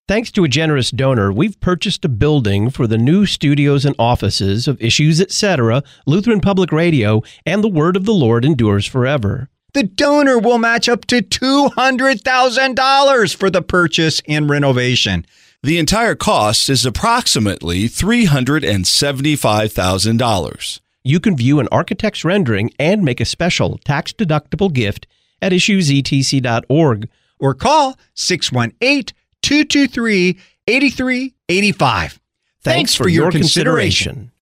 Thanks to a generous donor, we've purchased a building for the new studios and offices of Issues Etc., Lutheran Public Radio, and the Word of the Lord endures forever. The donor will match up to $200,000 for the purchase and renovation. The entire cost is approximately $375,000. You can view an architect's rendering and make a special tax-deductible gift at issuesetc.org. Or call 618-223-8385. Thanks for your consideration.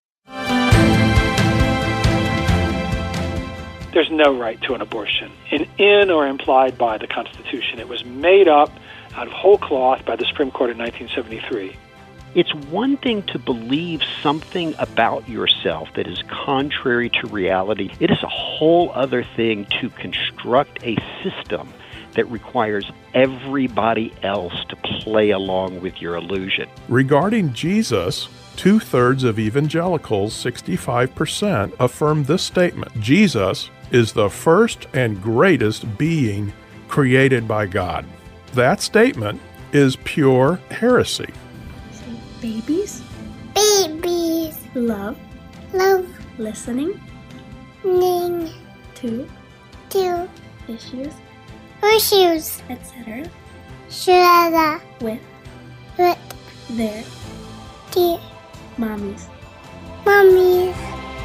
There's no right to an abortion, in or implied by the Constitution. It was made up out of whole cloth by the Supreme Court in 1973. It's one thing to believe something about yourself that is contrary to reality. It is a whole other thing to construct a system that requires everybody else to play along with your illusion. Regarding Jesus, 2/3 of evangelicals, 65%, affirm this statement: Jesus is the first and greatest being created by God. That statement is pure heresy. Say babies. Babies. Love. Love. Listening. Ning. To. Issues. Issues. Etc. Shada. With. Their. Dear. Mommies. Mommies.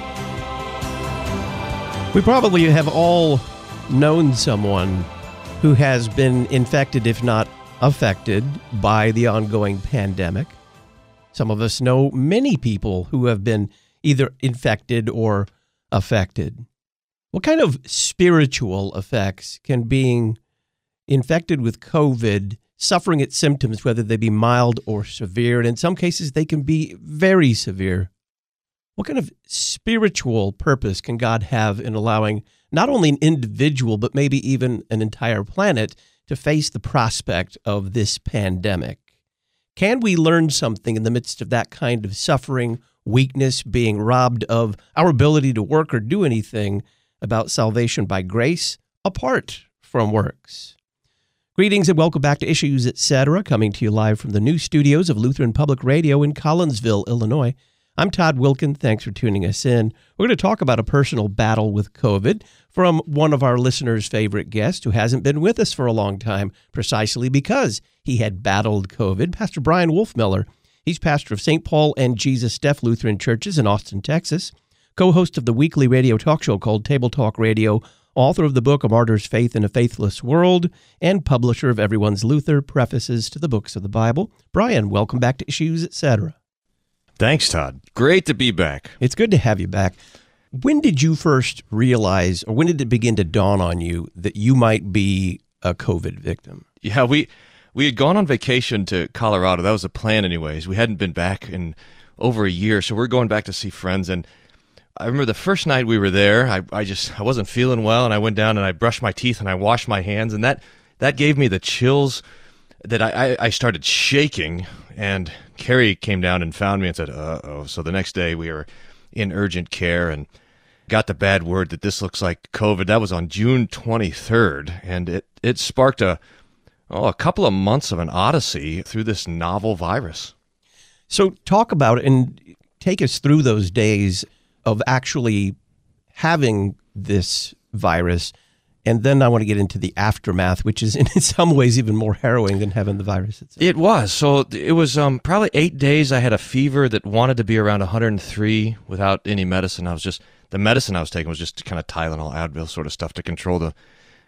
We probably have all known someone who has been infected, if not affected, by the ongoing pandemic. Some of us know many people who have been either infected or affected. What kind of spiritual effects can being infected with COVID, suffering its symptoms, whether they be mild or severe, and in some cases they can be very severe? What kind of spiritual purpose can God have in allowing not only an individual, but maybe even an entire planet to face the prospect of this pandemic? Can we learn something in the midst of that kind of suffering, weakness, being robbed of our ability to work or do anything about salvation by grace apart from works? Greetings and welcome back to Issues Etc., coming to you live from the new studios of Lutheran Public Radio in Collinsville, Illinois. I'm Todd Wilkin. Thanks for tuning us in. We're going to talk about a personal battle with COVID from one of our listeners' favorite guests who hasn't been with us for a long time, precisely because he had battled COVID, Pastor Brian Wolfmiller. He's pastor of St. Paul and Jesus Deaf Lutheran Churches in Austin, Texas, co-host of the weekly radio talk show called Table Talk Radio, author of the book A Martyr's Faith in a Faithless World, and publisher of Everyone's Luther, Prefaces to the Books of the Bible. Brian, welcome back to Issues Etc. Thanks, Todd. Great to be back. It's good to have you back. When did you first realize, or when did it begin to dawn on you that you might be a COVID victim? Yeah, we had gone on vacation to Colorado. That was the plan anyways. We hadn't been back in over a year, so we're going back to see friends. And I remember the first night we were there, I wasn't feeling well, and I went down and I brushed my teeth and I washed my hands, and that gave me the chills that I started shaking, and Carrie came down and found me and said, uh-oh. So the next day we were in urgent care and got the bad word that this looks like COVID. That was on June 23rd, and it sparked a couple of months of an odyssey through this novel virus. So talk about it and take us through those days of actually having this virus. And then I want to get into the aftermath, which is in some ways even more harrowing than having the virus itself. It was. So it was probably 8 days. I had a fever that wanted to be around 103 without any medicine. The medicine I was taking was just kind of Tylenol, Advil sort of stuff to control the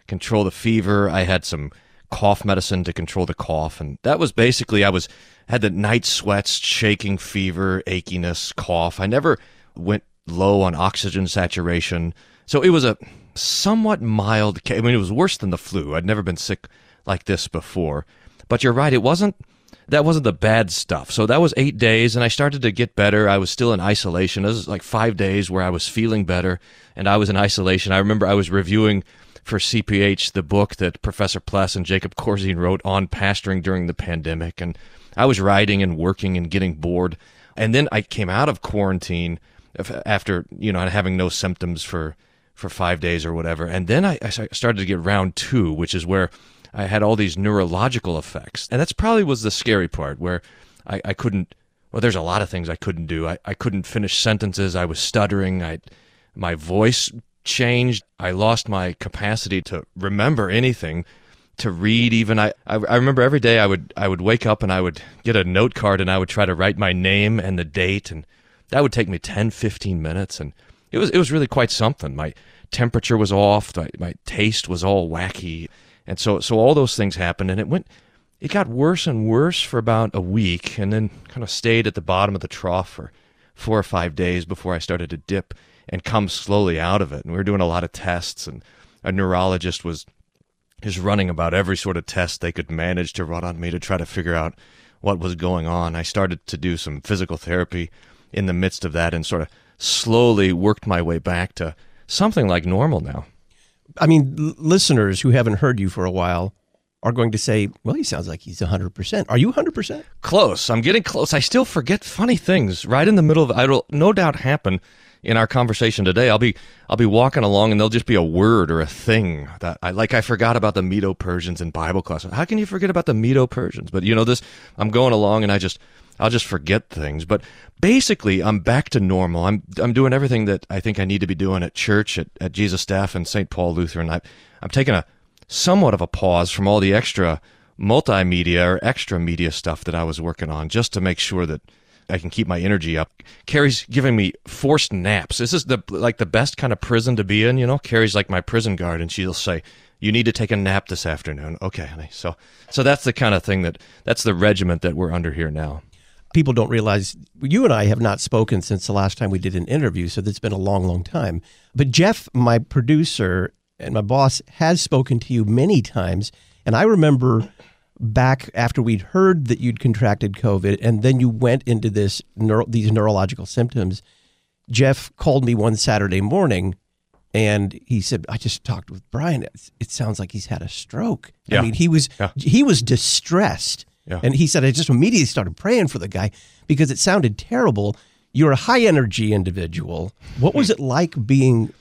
fever. I had some cough medicine to control the cough, and that was basically I had the night sweats, shaking, fever, achiness, cough. I never went low on oxygen saturation, so it was a somewhat mild. I mean, it was worse than the flu. I'd never been sick like this before. But you're right, that wasn't the bad stuff. So that was 8 days, and I started to get better. I was still in isolation. It was like 5 days where I was feeling better, and I was in isolation. I remember I was reviewing for CPH the book that Professor Pless and Jacob Corzine wrote on pastoring during the pandemic, and I was writing and working and getting bored. And then I came out of quarantine after, having no symptoms for 5 days or whatever. And then I started to get round two, which is where I had all these neurological effects. And that's probably was the scary part, where I couldn't, well, there's a lot of things I couldn't do. I couldn't finish sentences. I was stuttering. My voice changed. I lost my capacity to remember anything, to read even. I remember every day I would wake up and I would get a note card and I would try to write my name and the date, and that would take me 10, 15 minutes. And it was really quite something. My temperature was off. My taste was all wacky. And so all those things happened, and it got worse and worse for about a week, and then kind of stayed at the bottom of the trough for 4 or 5 days before I started to dip and come slowly out of it. And we were doing a lot of tests, and a neurologist was running about every sort of test they could manage to run on me to try to figure out what was going on. I started to do some physical therapy in the midst of that and sort of slowly worked my way back to something like normal now. I mean, listeners who haven't heard you for a while are going to say, well, he sounds like he's 100%. Are you 100%? Close. I'm getting close. I still forget funny things right in the middle of it. It'll no doubt happen in our conversation today. I'll be walking along and there'll just be a word or a thing that I forgot about the Medo-Persians in Bible class. How can you forget about the Medo-Persians? But I'm going along and I'll just forget things. But basically, I'm back to normal. I'm doing everything that I think I need to be doing at church, at Jesus Staff and St. Paul Lutheran. I'm taking a somewhat of a pause from all the extra multimedia or extra media stuff that I was working on, just to make sure that I can keep my energy up. Carrie's giving me forced naps. This is the best kind of prison to be in, Carrie's like my prison guard, and she'll say, "You need to take a nap this afternoon." Okay, honey. So that's the kind of thing that's the regiment that we're under here now. People don't realize you and I have not spoken since the last time we did an interview, so that's been a long, long time. But Jeff, my producer and my boss, has spoken to you many times, and I remember back after we'd heard that you'd contracted COVID, and then you went into these neurological symptoms. Jeff called me one Saturday morning, and he said, "I just talked with Brian. It sounds like he's had a stroke." Yeah. I mean, he was distressed. Yeah. And he said, I just immediately started praying for the guy because it sounded terrible. You're a high energy individual. What was it like being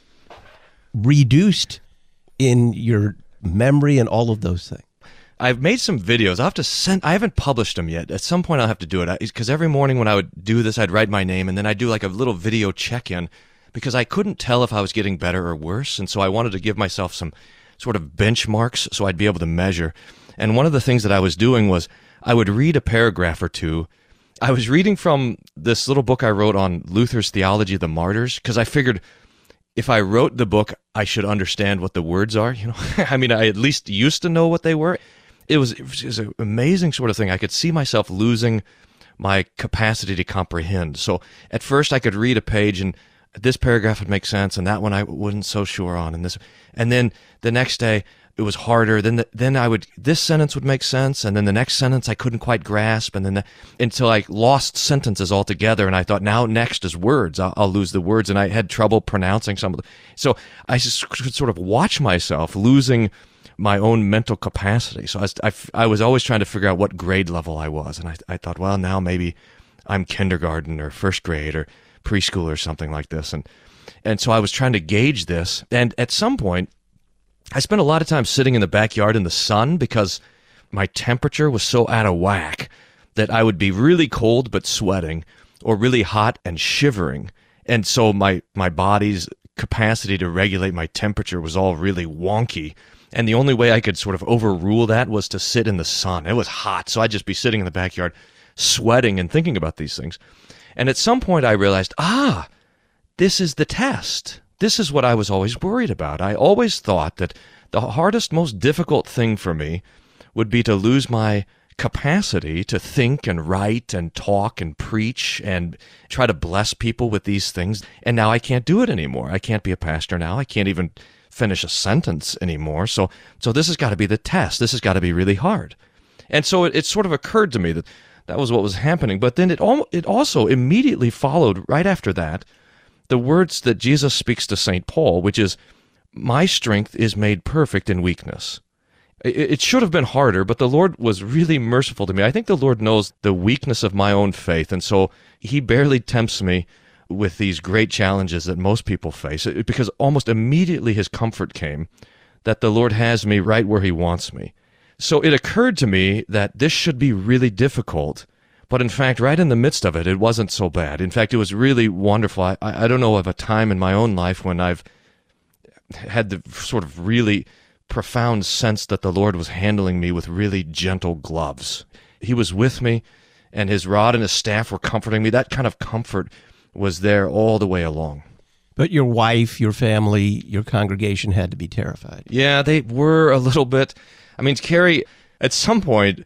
reduced in your memory and all of those things? I've made some videos. I haven't published them yet. At some point I'll have to do it, because every morning when I would do this, I'd write my name and then I'd do like a little video check-in, because I couldn't tell if I was getting better or worse. And so I wanted to give myself some sort of benchmarks so I'd be able to measure. And one of the things that I was doing was I would read a paragraph or two. I was reading from this little book I wrote on Luther's Theology of the Martyrs, because I figured if I wrote the book, I should understand what the words are. I mean, I at least used to know what they were. It was an amazing sort of thing. I could see myself losing my capacity to comprehend. So at first I could read a page and this paragraph would make sense, and that one I wasn't so sure on, and then the next day it was harder. Then this sentence would make sense, and then the next sentence I couldn't quite grasp, and then until I lost sentences altogether. And I thought, now next is words. I'll lose the words, and I had trouble pronouncing some of them. So I just could sort of watch myself losing my own mental capacity. So I was always trying to figure out what grade level I was, and I thought, well, now maybe I'm kindergarten or first grade or preschool or something like this, and so I was trying to gauge this. And at some point, I spent a lot of time sitting in the backyard in the sun because my temperature was so out of whack that I would be really cold but sweating, or really hot and shivering. And so my body's capacity to regulate my temperature was all really wonky. And the only way I could sort of overrule that was to sit in the sun. It was hot, so I'd just be sitting in the backyard sweating and thinking about these things. And at some point I realized, this is the test. This is what I was always worried about. I always thought that the hardest, most difficult thing for me would be to lose my capacity to think and write and talk and preach and try to bless people with these things. And now I can't do it anymore. I can't be a pastor now. I can't even finish a sentence anymore. So this has got to be the test. This has got to be really hard. And so it sort of occurred to me that was what was happening. But then it also immediately followed right after that the words that Jesus speaks to St. Paul, which is, "My strength is made perfect in weakness." It should have been harder, but the Lord was really merciful to me. I think the Lord knows the weakness of my own faith, and so he barely tempts me with these great challenges that most people face, because almost immediately his comfort came that the Lord has me right where he wants me. So it occurred to me that this should be really difficult, but in fact, right in the midst of it, it wasn't so bad. In fact, it was really wonderful. I don't know of a time in my own life when I've had the sort of really profound sense that the Lord was handling me with really gentle gloves. He was with me, and his rod and his staff were comforting me. That kind of comfort was there all the way along. But your wife, your family, your congregation had to be terrified. Yeah, they were a little bit. I mean, Carrie, at some point,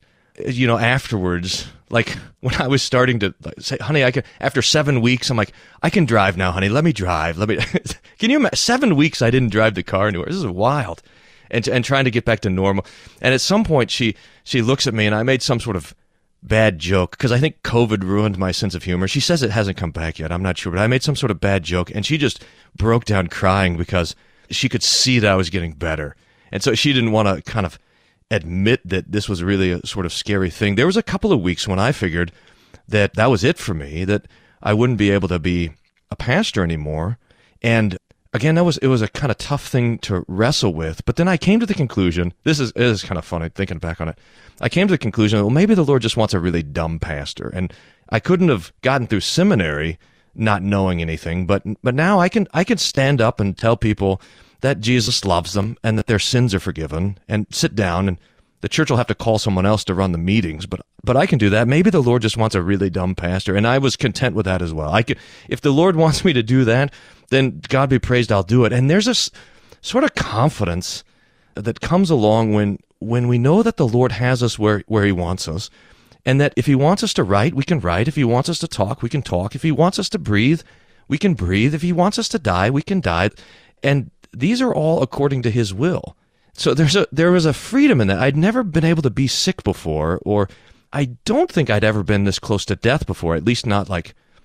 afterwards, like when I was starting to say, honey, after 7 weeks, I'm like, I can drive now, honey. Let me drive. Can you imagine? 7 weeks I didn't drive the car anywhere. This is wild. And trying to get back to normal. And at some point, she looks at me, and I made some sort of bad joke, because I think COVID ruined my sense of humor. She says it hasn't come back yet. I'm not sure, but I made some sort of bad joke, and she just broke down crying because she could see that I was getting better. And so she didn't want to kind of admit that this was really a sort of scary thing. There was a couple of weeks when I figured that was it for me, that I wouldn't be able to be a pastor anymore. And again, it was a kind of tough thing to wrestle with. But then I came to the conclusion, it is kind of funny thinking back on it. I came to the conclusion, well, maybe the Lord just wants a really dumb pastor. And I couldn't have gotten through seminary not knowing anything, but now I can stand up and tell people that Jesus loves them and that their sins are forgiven, and sit down, and the church will have to call someone else to run the meetings, but I can do that. Maybe the Lord just wants a really dumb pastor, and I was content with that as well. If the Lord wants me to do that, then God be praised, I'll do it. And there's this sort of confidence that comes along when we know that the Lord has us where he wants us, and that if he wants us to write, we can write. If he wants us to talk, we can talk. If he wants us to breathe, we can breathe. If he wants us to die, we can die. And these are all according to his will. So there was a freedom in that. I'd never been able to be sick before, or I don't think I'd ever been this close to death before, at least not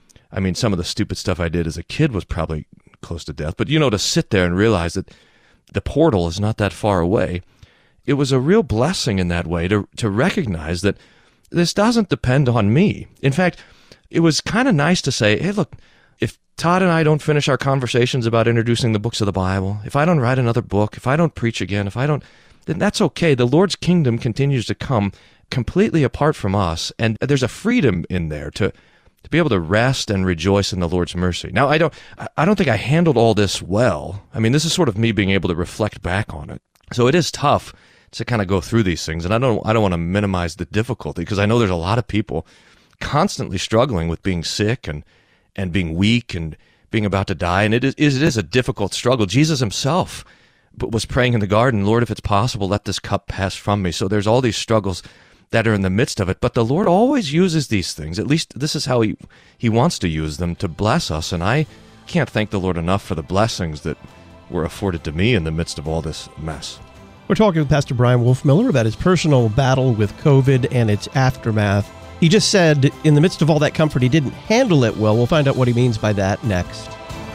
some of the stupid stuff I did as a kid was probably close to death. But, to sit there and realize that the portal is not that far away, it was a real blessing in that way to recognize that this doesn't depend on me. In fact, it was kind of nice to say, hey, look, if Todd and I don't finish our conversations about introducing the books of the Bible, if I don't write another book, if I don't preach again, then that's okay. The Lord's kingdom continues to come completely apart from us, and there's a freedom in there to be able to rest and rejoice in the Lord's mercy. Now, I don't think I handled all this well. I mean, this is sort of me being able to reflect back on it. So it is tough to kind of go through these things, and I don't want to minimize the difficulty, because I know there's a lot of people constantly struggling with being sick and being weak and being about to die, and it is a difficult struggle. Jesus himself was praying in the garden, Lord, if it's possible, let this cup pass from me. So there's all these struggles that are in the midst of it, but the Lord always uses these things. At least this is how he wants to use them, to bless us, and I can't thank the Lord enough for the blessings that were afforded to me in the midst of all this mess. We're talking with Pastor Brian Wolfmueller about his personal battle with COVID and its aftermath. He just said in the midst of all that comfort, he didn't handle it well. We'll find out what he means by that next.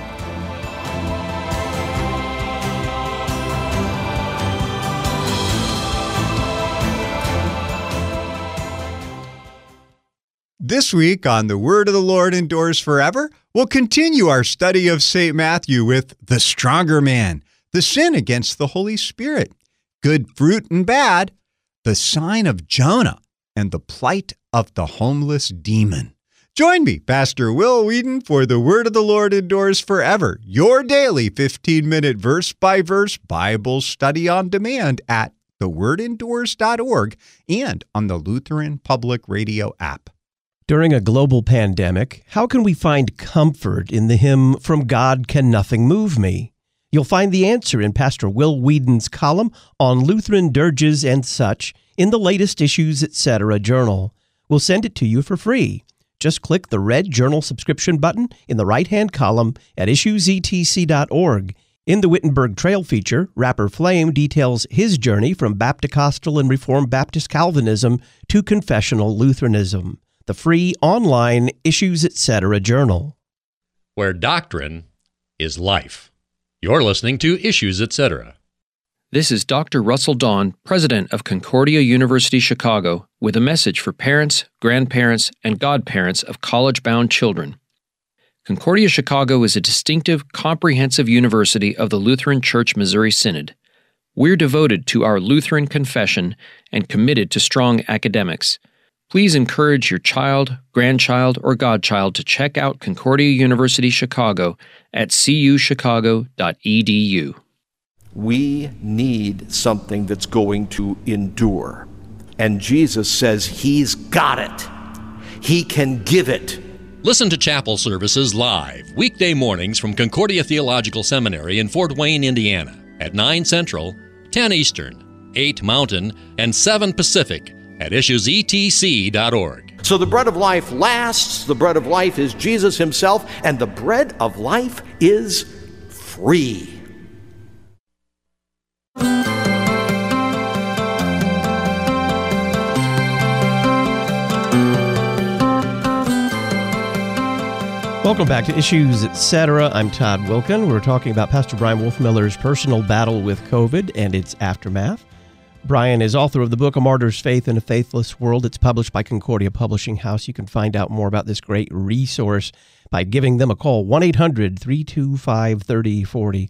This week on The Word of the Lord Endures Forever, we'll continue our study of St. Matthew with the stronger man, the sin against the Holy Spirit, good fruit and bad, the sign of Jonah, and the plight of the homeless demon. Join me, Pastor Will Whedon, for The Word of the Lord Endures Forever, your daily 15-minute verse-by-verse Bible study on demand at thewordendures.org and on the Lutheran Public Radio app. During a global pandemic, how can we find comfort in the hymn, From God Can Nothing Move Me? You'll find the answer in Pastor Will Whedon's column on Lutheran dirges and such in the latest Issues Etc. journal. We'll send it to you for free. Just click the red journal subscription button in the right-hand column at issuesetc.org. In the Wittenberg Trail feature, Rapper Flame details his journey from Baptist-Costal and Reformed Baptist Calvinism to confessional Lutheranism. The free online Issues Etc. journal. Where doctrine is life. You're listening to Issues Etc. This is Dr. Russell Dawn, president of Concordia University Chicago, with a message for parents, grandparents, and godparents of college-bound children. Concordia Chicago is a distinctive, comprehensive university of the Lutheran Church Missouri Synod. We're devoted to our Lutheran confession and committed to strong academics. Please encourage your child, grandchild, or godchild to check out Concordia University Chicago at cuchicago.edu. We need something that's going to endure. And Jesus says He's got it. He can give it. Listen to chapel services live, weekday mornings from Concordia Theological Seminary in Fort Wayne, Indiana, at 9 Central, 10 Eastern, 8 Mountain, and 7 Pacific at issuesetc.org. So the bread of life lasts, the bread of life is Jesus Himself, and the bread of life is free. Welcome back to Issues Etc. I'm Todd Wilkin. We're talking about Pastor Brian Wolfmiller's personal battle with COVID and its aftermath. Brian is author of the book A Martyr's Faith in a Faithless World. It's published by Concordia Publishing House. You can find out more about this great resource by giving them a call, 1-800-325-3040,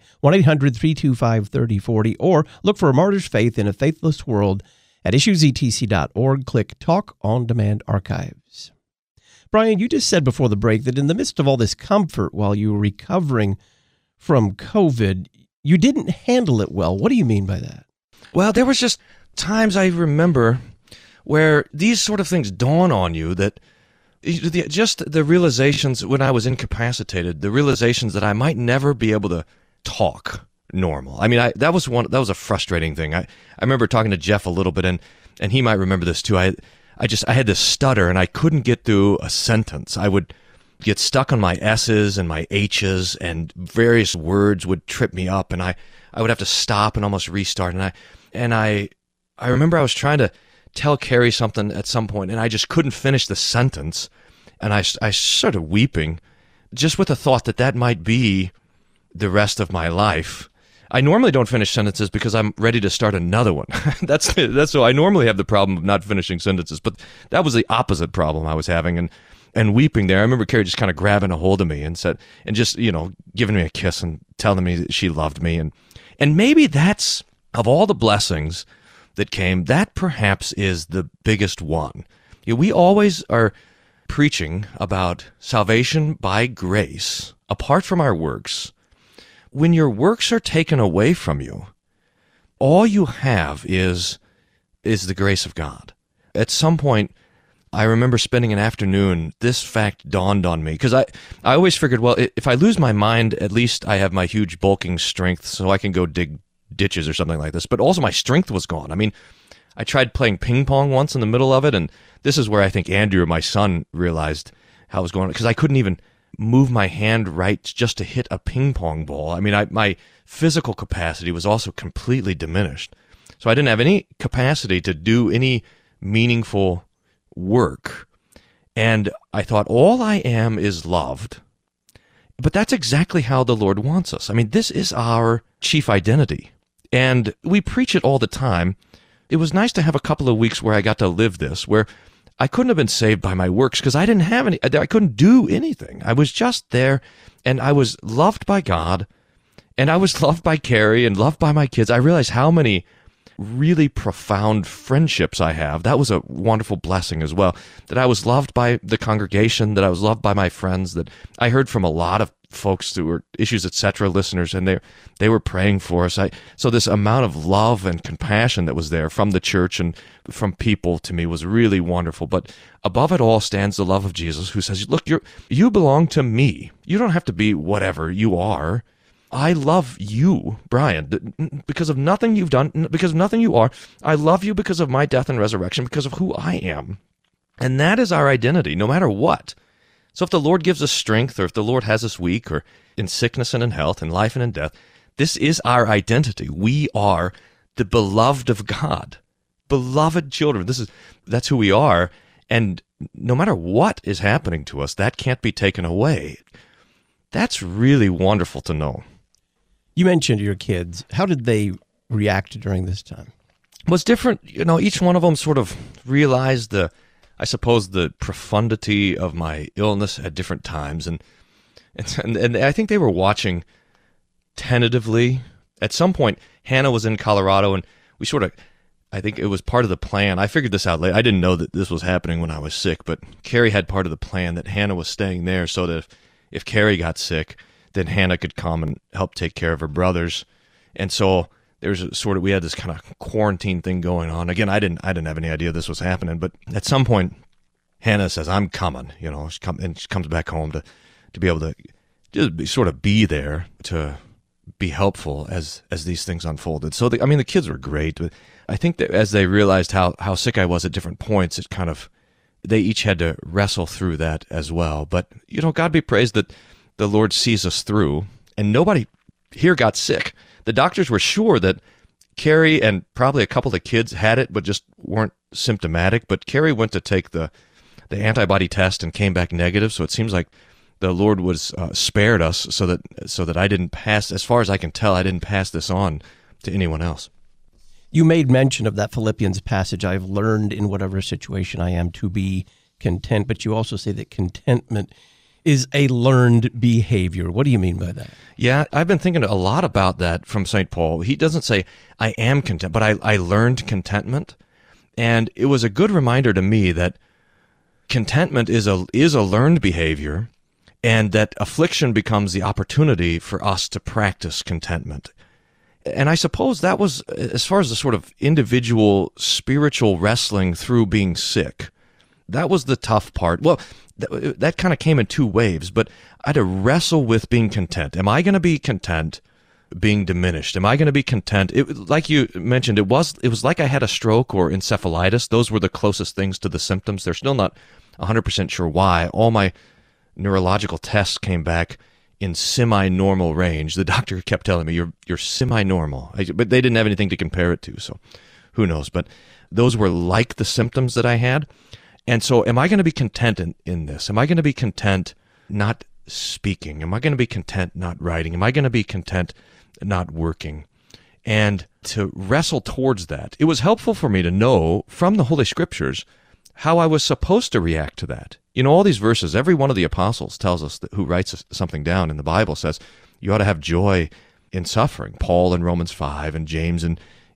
1-800-325-3040, or look for A Martyr's Faith in a Faithless World at issuesetc.org. Click Talk on Demand Archives. Brian, you just said before the break that in the midst of all this comfort while you were recovering from COVID, you didn't handle it well. What do you mean by that? Well, there was just times I remember where these sort of things dawn on you, that just the realizations when I was incapacitated, the realizations that I might never be able to talk normal. I mean, that was a frustrating thing. I remember talking to Jeff a little bit, and he might remember this too. I had this stutter, and I couldn't get through a sentence. I would get stuck on my S's and my H's, and various words would trip me up, and I would have to stop and almost restart. And I remember I was trying to tell Carrie something at some point, and I just couldn't finish the sentence, and I started weeping, just with the thought that might be the rest of my life. I normally don't finish sentences because I'm ready to start another one. That's so I normally have the problem of not finishing sentences, but that was the opposite problem I was having, and weeping there. I remember Carrie just kind of grabbing a hold of me and said, and just, giving me a kiss and telling me that she loved me, and maybe that's, of all the blessings that came, that perhaps is the biggest one. We always are preaching about salvation by grace, apart from our works. When your works are taken away from you, all you have is the grace of God. At some point, I remember spending an afternoon, this fact dawned on me, because I always figured, well, if I lose my mind, at least I have my huge bulking strength so I can go dig ditches or something like this. But also my strength was gone. I mean, I tried playing ping pong once in the middle of it, and this is where I think Andrew, my son, realized how it was going, because I couldn't even move my hand right just to hit a ping pong ball. I mean, my physical capacity was also completely diminished. So I didn't have any capacity to do any meaningful work. And I thought, all I am is loved. But that's exactly how the Lord wants us. I mean, this is our chief identity. And we preach it all the time. It was nice to have a couple of weeks where I got to live this, where I couldn't have been saved by my works because I didn't have any, I couldn't do anything. I was just there, and I was loved by God, and I was loved by Carrie and loved by my kids. I realized how many really profound friendships I have. That was a wonderful blessing as well, that I was loved by the congregation, that I was loved by my friends, that I heard from a lot of folks who were Issues Etc. listeners, and they were praying for us. So this amount of love and compassion that was there from the church and from people to me was really wonderful. But above it all stands the love of Jesus, who says, look, you belong to me. You don't have to be whatever you are. I love you, Brian, because of nothing you've done, because of nothing you are. I love you because of my death and resurrection, because of who I am. And that is our identity, no matter what. So if the Lord gives us strength, or if the Lord has us weak, or in sickness and in health, in life and in death, this is our identity. We are the beloved of God, beloved children. That's who we are. And no matter what is happening to us, that can't be taken away. That's really wonderful to know. You mentioned your kids. How did they react during this time? Well, it's different. Each one of them sort of realized the profundity of my illness at different times. And I think they were watching tentatively, At some point, Hannah was in Colorado, and we sort of, I think it was part of the plan. I figured this out later. I didn't know that this was happening when I was sick, but Carrie had part of the plan that Hannah was staying there so that if Carrie got sick, then Hannah could come and help take care of her brothers. And so we had this kind of quarantine thing going on. Again, I didn't have any idea this was happening, but at some point, Hannah says, "I'm coming," and she comes back home to be able to just sort of be there to be helpful as these things unfolded. So, the kids were great. But I think that as they realized how sick I was at different points, they each had to wrestle through that as well. But, God be praised that the Lord sees us through, and nobody here got sick. The doctors were sure that Carrie and probably a couple of the kids had it, but just weren't symptomatic. But Carrie went to take the antibody test and came back negative, so it seems like the Lord was spared us so that I didn't pass, as far as I can tell, I didn't pass this on to anyone else. You made mention of that Philippians passage, "I've learned in whatever situation I am to be content," but you also say that contentment is a learned behavior. What do you mean by that? Yeah, I've been thinking a lot about that from St. Paul. He doesn't say, "I am content," but I learned contentment. And it was a good reminder to me that contentment is a learned behavior, and that affliction becomes the opportunity for us to practice contentment. And I suppose that was, as far as the sort of individual spiritual wrestling through being sick, that was the tough part. Well, that kind of came in two waves, but I had to wrestle with being content. Am I going to be content being diminished? Am I going to be content? Like you mentioned, it was like I had a stroke or encephalitis. Those were the closest things to the symptoms. They're still not 100% sure why. All my neurological tests came back in semi-normal range. The doctor kept telling me, you're semi-normal. But they didn't have anything to compare it to, so who knows. But those were like the symptoms that I had. And so am I going to be content in this? Am I going to be content not speaking? Am I going to be content not writing? Am I going to be content not working? And to wrestle towards that, it was helpful for me to know from the Holy Scriptures how I was supposed to react to that. All these verses, every one of the apostles tells us that who writes something down in the Bible says you ought to have joy in suffering. Paul in Romans 5 and James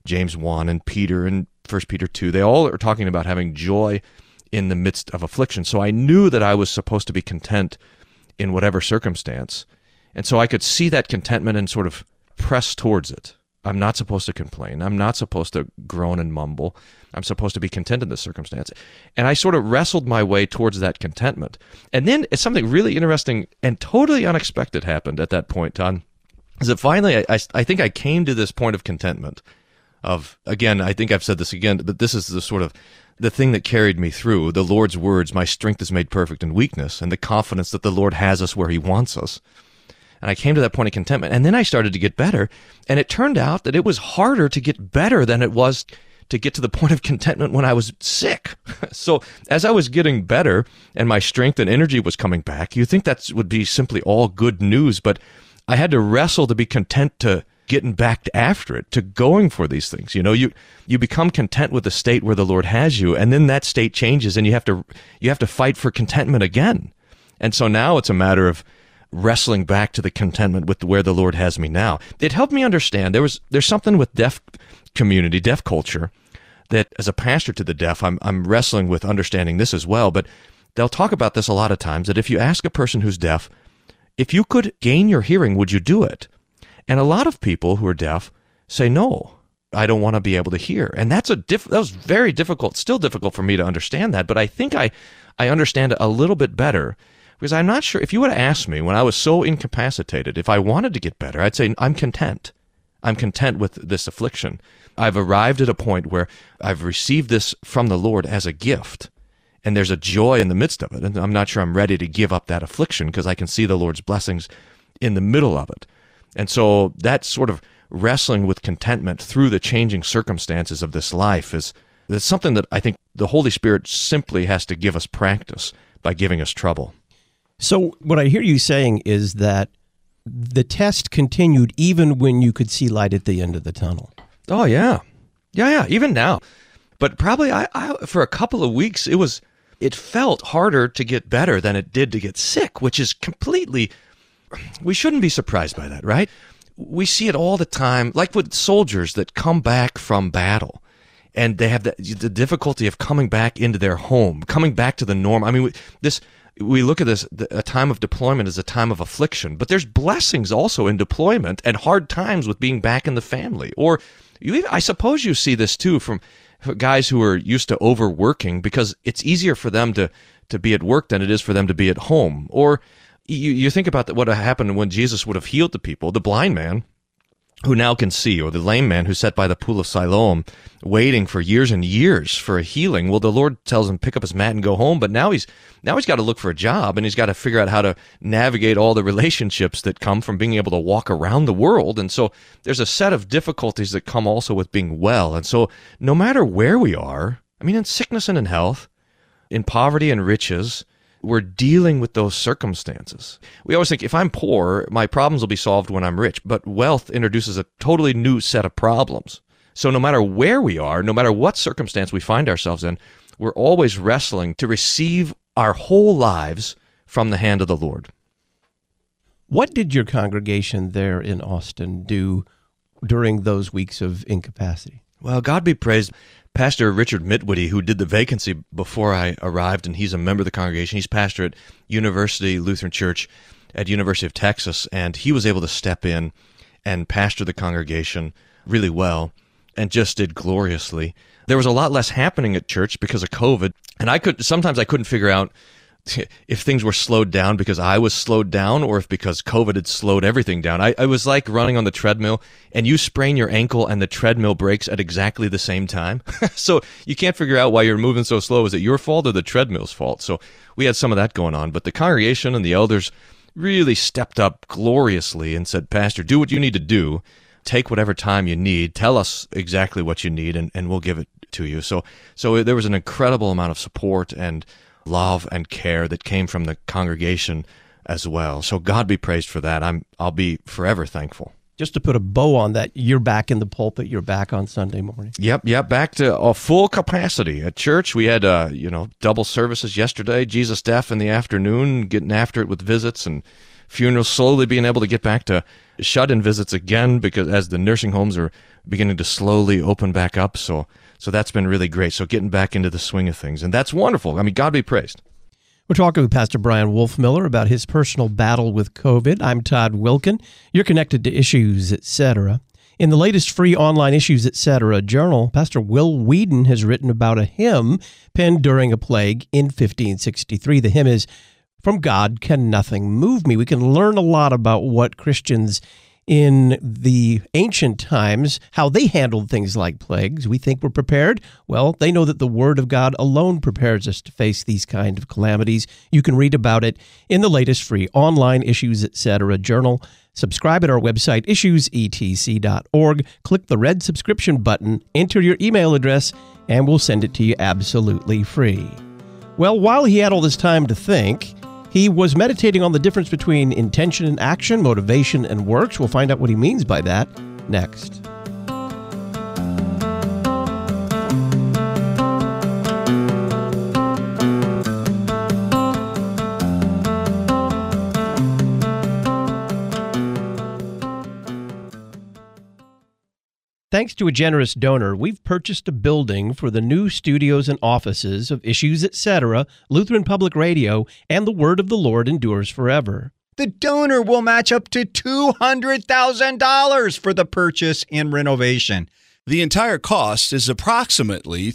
1 and Peter in 1 Peter 2, they all are talking about having joy in the midst of affliction. So I knew that I was supposed to be content in whatever circumstance. And so I could see that contentment and sort of press towards it. I'm not supposed to complain. I'm not supposed to groan and mumble. I'm supposed to be content in this circumstance. And I sort of wrestled my way towards that contentment. And then something really interesting and totally unexpected happened at that point, Todd, is that finally I think I came to this point of contentment of, again, I think I've said this again, but this is the sort of the thing that carried me through, the Lord's words, "My strength is made perfect in weakness," and the confidence that the Lord has us where He wants us. And I came to that point of contentment, and then I started to get better, and it turned out that it was harder to get better than it was to get to the point of contentment when I was sick. So as I was getting better and my strength and energy was coming back, you think that would be simply all good news, but I had to wrestle to be content to getting back after it, to going for these things. You become content with the state where the Lord has you, and then that state changes, and you have to fight for contentment again. And so now it's a matter of wrestling back to the contentment with where the Lord has me now. It helped me understand there's something with deaf community, deaf culture, that as a pastor to the deaf, I'm wrestling with understanding this as well. But they'll talk about this a lot of times, that if you ask a person who's deaf, if you could gain your hearing, would you do it? And a lot of people who are deaf say, no, I don't want to be able to hear. And that was very difficult, still difficult for me to understand that. But I think I understand it a little bit better, because I'm not sure, if you would have asked me when I was so incapacitated, if I wanted to get better, I'd say, I'm content. I'm content with this affliction. I've arrived at a point where I've received this from the Lord as a gift, and there's a joy in the midst of it. And I'm not sure I'm ready to give up that affliction, because I can see the Lord's blessings in the middle of it. And so that sort of wrestling with contentment through the changing circumstances of this life is something that I think the Holy Spirit simply has to give us practice by giving us trouble. So what I hear you saying is that the test continued even when you could see light at the end of the tunnel. Oh, yeah. Yeah, even now. But probably I for a couple of weeks, it felt harder to get better than it did to get sick, which is completely, we shouldn't be surprised by that, right? we see it all the time, like with soldiers that come back from battle. And they have the difficulty of coming back into their home, coming back to the norm. I mean, we look at this, a time of deployment as a time of affliction, but there's blessings also in deployment and hard times with being back in the family. Or I suppose you see this too from guys who are used to overworking, because it's easier for them to be at work than it is for them to be at home. Or you think about what happened when Jesus would have healed the people, the blind man who now can see, or the lame man who sat by the pool of Siloam waiting for years and years for a healing. Well, the Lord tells him pick up his mat and go home, but now he's got to look for a job, and he's got to figure out how to navigate all the relationships that come from being able to walk around the world. And so there's a set of difficulties that come also with being well. And so no matter where we are, I mean, in sickness and in health, in poverty and riches, we're dealing with those circumstances. We always think, if I'm poor, my problems will be solved when I'm rich. But wealth introduces a totally new set of problems. So no matter where we are, no matter what circumstance we find ourselves in, we're always wrestling to receive our whole lives from the hand of the Lord. What did your congregation there in Austin do during those weeks of incapacity? Well, God be praised. Pastor Richard Mitwoody, who did the vacancy before I arrived, and he's a member of the congregation. He's pastor at University Lutheran Church at University of Texas, and he was able to step in and pastor the congregation really well and just did gloriously. There was a lot less happening at church because of COVID, and sometimes I couldn't figure out if things were slowed down because I was slowed down or if because COVID had slowed everything down. I was like running on the treadmill, and you sprain your ankle and the treadmill breaks at exactly the same time. So you can't figure out why you're moving so slow. Is it your fault or the treadmill's fault? So we had some of that going on. But the congregation and the elders really stepped up gloriously and said, Pastor, do what you need to do. Take whatever time you need. Tell us exactly what you need, and we'll give it to you. So there was an incredible amount of support and love and care that came from the congregation as well. So God be praised for that. I'll be forever thankful. Just to put a bow on that, you're back in the pulpit. You're back on Sunday morning. Yep. Back to a full capacity at church. We had double services yesterday. Jesus Deaf in the afternoon, getting after it with visits and funerals. Slowly being able to get back to shut-in visits again, because as the nursing homes are beginning to slowly open back up. So that's been really great. So getting back into the swing of things, and that's wonderful. I mean, God be praised. We're talking with Pastor Brian Wolfmiller about his personal battle with COVID. I'm Todd Wilkin. You're connected to Issues, Etc. In the latest free online Issues, Etc. journal, Pastor Will Whedon has written about a hymn penned during a plague in 1563. The hymn is From God Can Nothing Move Me. We can learn a lot about what Christians in the ancient times, how they handled things like plagues. We think we're prepared. Well, they know that the Word of God alone prepares us to face these kind of calamities. You can read about it in the latest free online Issues, Etc. journal. Subscribe at our website, issuesetc.org. Click the red subscription button, enter your email address, and we'll send it to you absolutely free. Well, while he had all this time to think, he was meditating on the difference between intention and action, motivation and works. We'll find out what he means by that next. Thanks to a generous donor, we've purchased a building for the new studios and offices of Issues, Etc., Lutheran Public Radio, and the Word of the Lord endures forever. The donor will match up to $200,000 for the purchase and renovation. The entire cost is approximately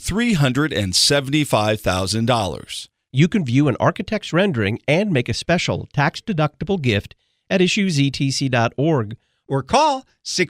$375,000. You can view an architect's rendering and make a special tax-deductible gift at issuesetc.org. Or call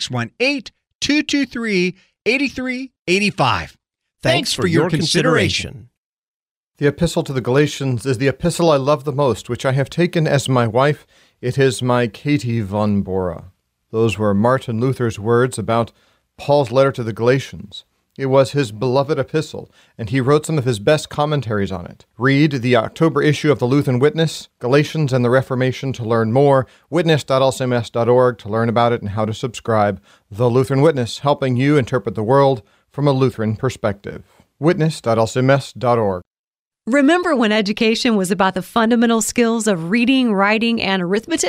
618-223-8385. Thanks for your consideration. The Epistle to the Galatians is the epistle I love the most, which I have taken as my wife. It is my Katie von Bora. Those were Martin Luther's words about Paul's letter to the Galatians. It was his beloved epistle, and he wrote some of his best commentaries on it. Read the October issue of the Lutheran Witness, Galatians and the Reformation, to learn more, witness.lcms.org to learn about it and how to subscribe. The Lutheran Witness, helping you interpret the world from a Lutheran perspective. Witness.lcms.org. Remember when education was about the fundamental skills of reading, writing, and arithmetic?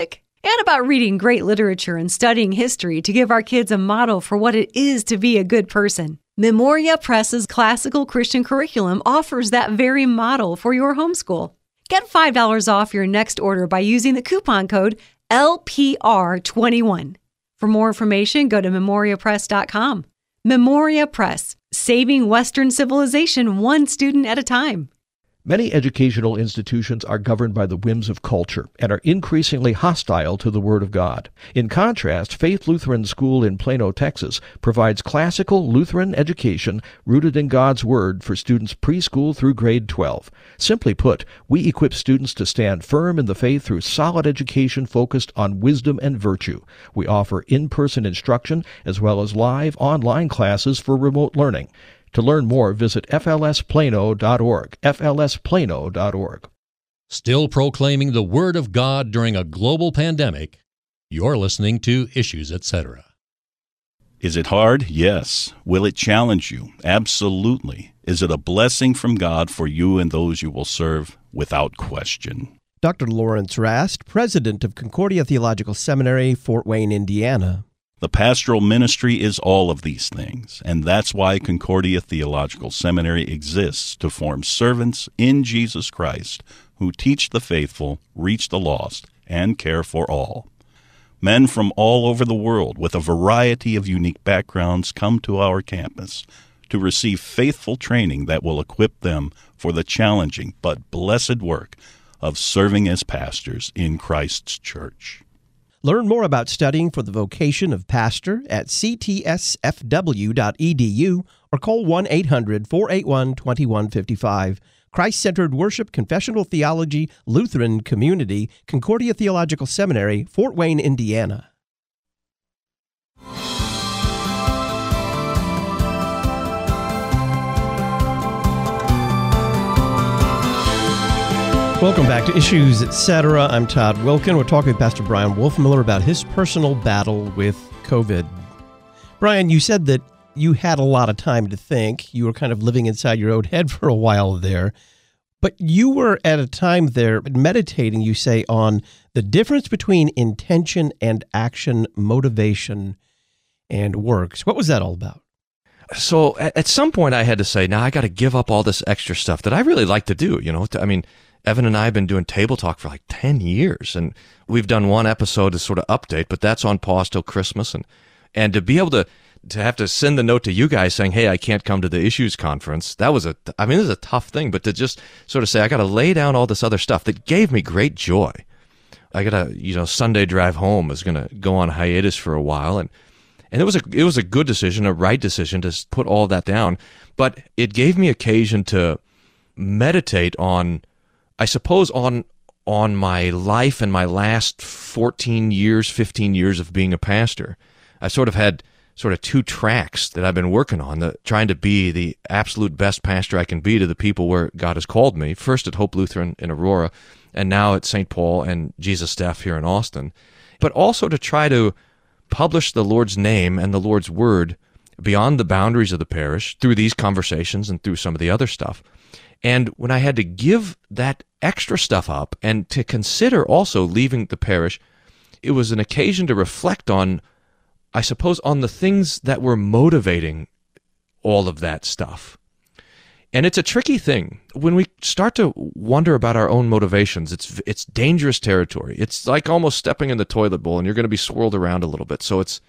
and about reading great literature and studying history to give our kids a model for what it is to be a good person. Memoria Press's classical Christian curriculum offers that very model for your homeschool. Get $5 off your next order by using the coupon code LPR21. For more information, go to memoriapress.com. Memoria Press, saving Western civilization one student at a time. Many educational institutions are governed by the whims of culture and are increasingly hostile to the Word of God. In contrast, Faith Lutheran School in Plano, Texas, provides classical Lutheran education rooted in God's Word for students preschool through grade 12. Simply put, we equip students to stand firm in the faith through solid education focused on wisdom and virtue. We offer in-person instruction as well as live online classes for remote learning. To learn more, visit flsplano.org, flsplano.org. Still proclaiming the Word of God during a global pandemic, you're listening to Issues, Etc. Is it hard? Yes. Will it challenge you? Absolutely. Is it a blessing from God for you and those you will serve? Without question. Dr. Lawrence Rast, president of Concordia Theological Seminary, Fort Wayne, Indiana. The pastoral ministry is all of these things, and that's why Concordia Theological Seminary exists, to form servants in Jesus Christ who teach the faithful, reach the lost, and care for all. Men from all over the world with a variety of unique backgrounds come to our campus to receive faithful training that will equip them for the challenging but blessed work of serving as pastors in Christ's church. Learn more about studying for the vocation of pastor at ctsfw.edu or call 1-800-481-2155. Christ-Centered Worship, Confessional Theology, Lutheran Community, Concordia Theological Seminary, Fort Wayne, Indiana. Welcome back to Issues, Etc. I'm Todd Wilkin. We're talking with Pastor Bryan Wolfmueller about his personal battle with COVID. Bryan, you said that you had a lot of time to think. You were kind of living inside your own head for a while there. But you were at a time there meditating, you say, on the difference between intention and action, motivation and works. What was that all about? So at some point I had to say, now I got to give up all this extra stuff that I really like to do. Evan and I have been doing Table Talk for like 10 years, and we've done one episode to sort of update, but that's on pause till Christmas. And to be able to have to send the note to you guys saying, hey, I can't come to the Issues Conference, this is a tough thing, but to just sort of say, I got to lay down all this other stuff that gave me great joy. I got to, Sunday drive home is going to go on hiatus for a while, and it was a good decision, a right decision to put all that down, but it gave me occasion to meditate on, I suppose, on my life and my last 15 years of being a pastor. I sort of had two tracks that I've been working on, trying to be the absolute best pastor I can be to the people where God has called me, first at Hope Lutheran in Aurora, and now at St. Paul and Jesus Staff here in Austin, but also to try to publish the Lord's name and the Lord's word beyond the boundaries of the parish through these conversations and through some of the other stuff. And when I had to give that extra stuff up and to consider also leaving the parish, it was an occasion to reflect on, I suppose, on the things that were motivating all of that stuff. And it's a tricky thing. When we start to wonder about our own motivations, it's dangerous territory. It's like almost stepping in the toilet bowl and you're going to be swirled around a little bit. So as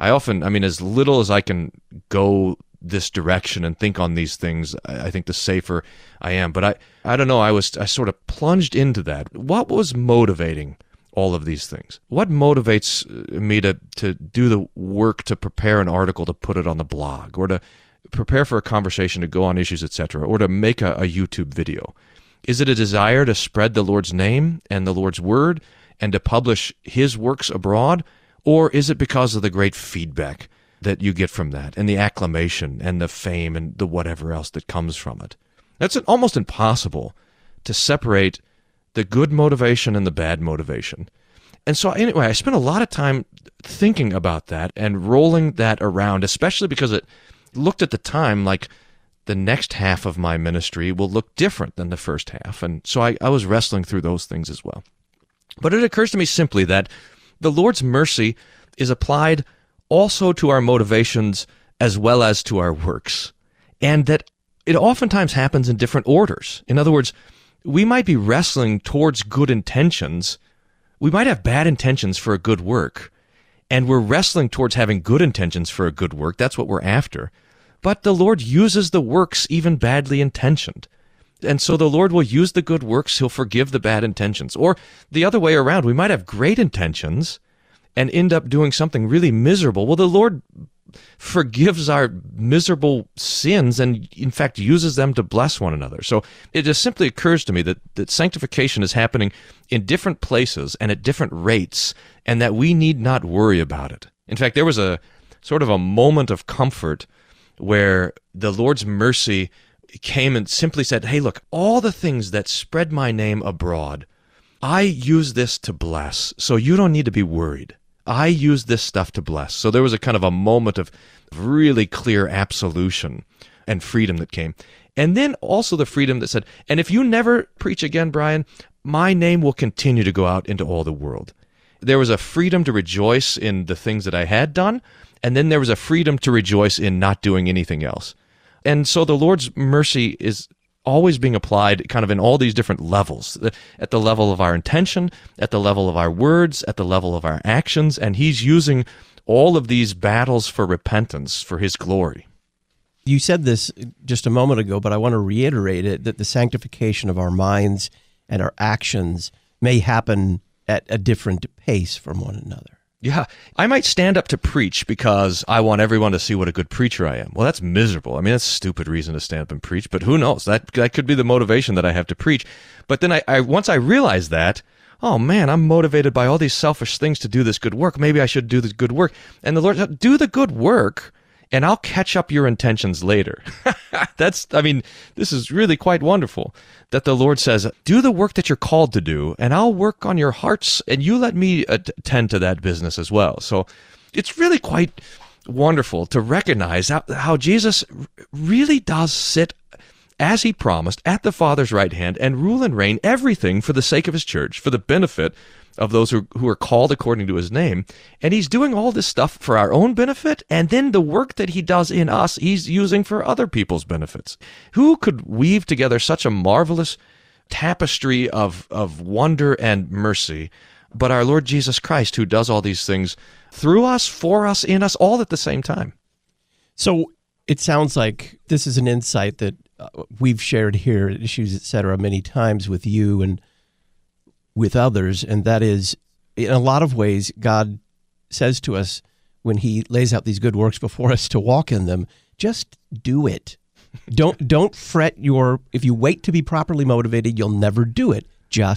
little as I can go this direction and think on these things, I think the safer I am. But I don't know, I sort of plunged into that. What was motivating all of these things? What motivates me to do the work to prepare an article to put it on the blog, or to prepare for a conversation to go on Issues, etc., or to make a YouTube video? Is it a desire to spread the Lord's name and the Lord's word and to publish his works abroad? Or is it because of the great feedback that you get from that, and the acclamation and the fame and the whatever else that comes from it? That's almost impossible to separate the good motivation and the bad motivation. And so anyway, I spent a lot of time thinking about that and rolling that around, especially because it looked at the time like the next half of my ministry will look different than the first half. And so I was wrestling through those things as well. But it occurs to me simply that the Lord's mercy is applied also to our motivations as well as to our works, and that it oftentimes happens in different orders. In other words, we might be wrestling towards good intentions. We might have bad intentions for a good work, and we're wrestling towards having good intentions for a good work. That's what we're after. But the Lord uses the works even badly intentioned. And so the Lord will use the good works. He'll forgive the bad intentions. Or the other way around, we might have great intentions and end up doing something really miserable. Well, the Lord forgives our miserable sins and, in fact, uses them to bless one another. So it just simply occurs to me that sanctification is happening in different places and at different rates, and that we need not worry about it. In fact, there was a sort of a moment of comfort where the Lord's mercy came and simply said, hey, look, all the things that spread my name abroad, I use this to bless, so you don't need to be worried. I use this stuff to bless. So there was a kind of a moment of really clear absolution and freedom that came. And then also the freedom that said, and if you never preach again, Brian, my name will continue to go out into all the world. There was a freedom to rejoice in the things that I had done, and then there was a freedom to rejoice in not doing anything else. And so the Lord's mercy is always being applied kind of in all these different levels, at the level of our intention, at the level of our words, at the level of our actions, and He's using all of these battles for repentance for His glory. You said this just a moment ago, but I want to reiterate it, that the sanctification of our minds and our actions may happen at a different pace from one another. Yeah, I might stand up to preach because I want everyone to see what a good preacher I am. Well, that's miserable. I mean, that's a stupid reason to stand up and preach, but who knows? That could be the motivation that I have to preach. But then I once I realize that, oh man, I'm motivated by all these selfish things to do this good work. Maybe I should do this good work. And the Lord said, do the good work, and I'll catch up your intentions later. This is really quite wonderful that the Lord says, do the work that you're called to do, and I'll work on your hearts, and you let me attend to that business as well. So it's really quite wonderful to recognize how Jesus really does sit, as He promised, at the Father's right hand and rule and reign everything for the sake of His church, for the benefit of those who are called according to His name. And He's doing all this stuff for our own benefit, and then the work that He does in us, He's using for other people's benefits. Who could weave together such a marvelous tapestry of wonder and mercy but our Lord Jesus Christ, who does all these things through us, for us, in us, all at the same time? So it sounds like this is an insight that we've shared here at Issues, Etc. many times with you and with others, and that is, in a lot of ways, God says to us when He lays out these good works before us to walk in them, just do it. Don't fret if you wait to be properly motivated, you'll never do it.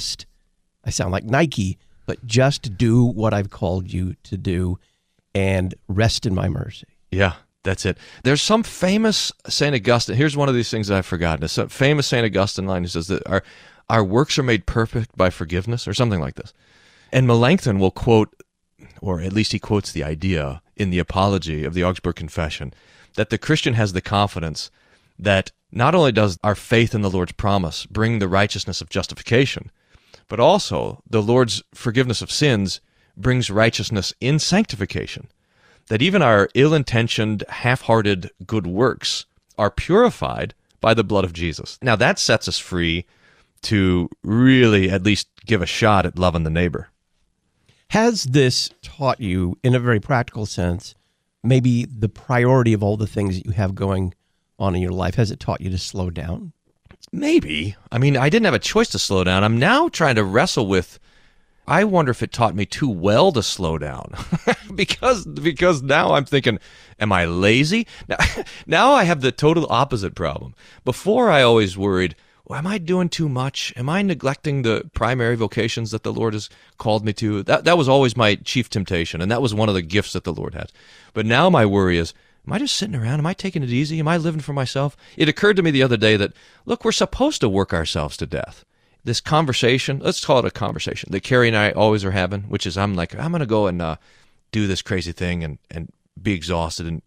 I sound like Nike, but just do what I've called you to do and rest in my mercy. Yeah, that's it. There's some famous St. Augustine. Here's one of these things that I've forgotten. It's a famous St. Augustine line who says that our works are made perfect by forgiveness, or something like this. And Melanchthon will quote, or at least he quotes the idea in the Apology of the Augsburg Confession, that the Christian has the confidence that not only does our faith in the Lord's promise bring the righteousness of justification, but also the Lord's forgiveness of sins brings righteousness in sanctification. That even our ill-intentioned, half-hearted good works are purified by the blood of Jesus. Now that sets us free to really at least give a shot at loving the neighbor. Has this taught you, in a very practical sense, maybe the priority of all the things that you have going on in your life? Has it taught you to slow down? Maybe. I mean, I didn't have a choice to slow down. I'm now trying to wrestle with, I wonder if it taught me too well to slow down. because now I'm thinking, am I lazy? Now I have the total opposite problem. Before I always worried, well, am I doing too much? Am I neglecting the primary vocations that the Lord has called me to? That was always my chief temptation, and that was one of the gifts that the Lord has. But now my worry is, am I just sitting around? Am I taking it easy? Am I living for myself? It occurred to me the other day that, look, we're supposed to work ourselves to death. This conversation, let's call it a conversation, that Carrie and I always are having, which is I'm going to go and do this crazy thing and be exhausted and,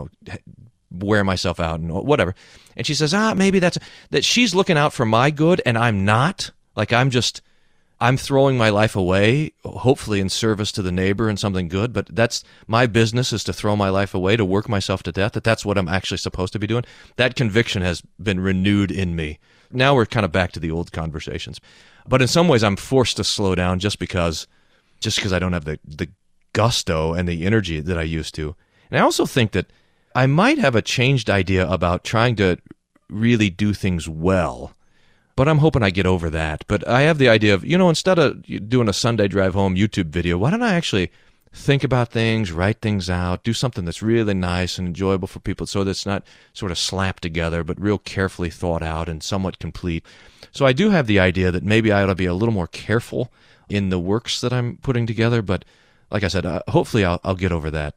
wear myself out and whatever. And she says, maybe that she's looking out for my good and I'm not. Like I'm I'm throwing my life away, hopefully in service to the neighbor and something good, but that's my business, is to throw my life away, to work myself to death, that's what I'm actually supposed to be doing. That conviction has been renewed in me. Now we're kind of back to the old conversations. But in some ways I'm forced to slow down just because I don't have the gusto and the energy that I used to. And I also think that I might have a changed idea about trying to really do things well. But I'm hoping I get over that. But I have the idea of, instead of doing a Sunday drive home YouTube video, why don't I actually think about things, write things out, do something that's really nice and enjoyable for people so that it's not sort of slapped together, but real carefully thought out and somewhat complete. So I do have the idea that maybe I ought to be a little more careful in the works that I'm putting together. But like I said, hopefully I'll get over that.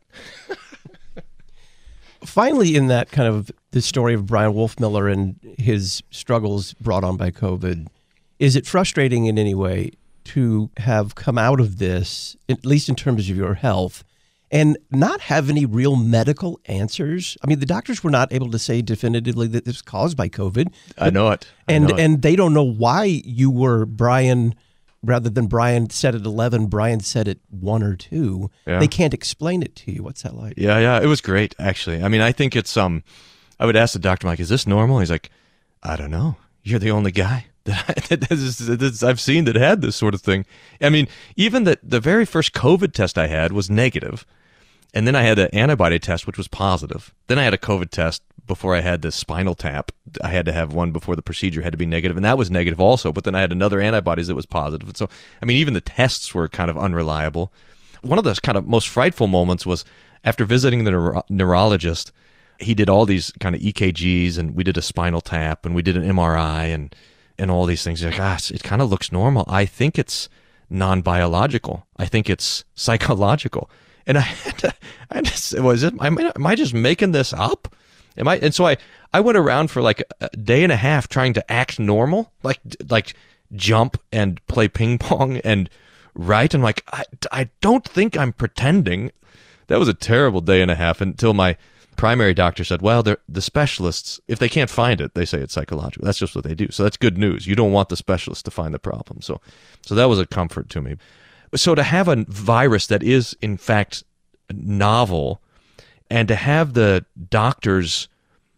Finally, in that kind of the story of Brian Wolfmueller and his struggles brought on by COVID, is it frustrating in any way to have come out of this, at least in terms of your health, and not have any real medical answers? I mean, the doctors were not able to say definitively that this was caused by COVID. I know it. And they don't know why you were Brian. Rather than Brian said at 11, Brian said at 1 or 2. Yeah. They can't explain it to you. What's that like? Yeah, it was great, actually. I mean, I think it's, I would ask the doctor, Mike, is this normal? He's like, I don't know. You're the only guy that I've seen that had this sort of thing. I mean, even the very first COVID test I had was negative, and then I had an antibody test, which was positive. Then I had a COVID test before I had the spinal tap. I had to have one before the procedure, had to be negative, and that was negative also. But then I had another antibodies that was positive. And so, I mean, even the tests were kind of unreliable. One of those kind of most frightful moments was after visiting the neurologist. He did all these kind of EKGs, and we did a spinal tap, and we did an MRI, and all these things. He's like, gosh, it kind of looks normal. I think it's non-biological. I think it's psychological. And am I just making this up? And so I went around for like a day and a half trying to act normal, like jump and play ping pong and write. And like, I don't think I'm pretending. That was a terrible day and a half until my primary doctor said, well, the specialists, if they can't find it, they say it's psychological. That's just what they do. So that's good news. You don't want the specialists to find the problem. So that was a comfort to me. So to have a virus that is, in fact, novel, and to have the doctors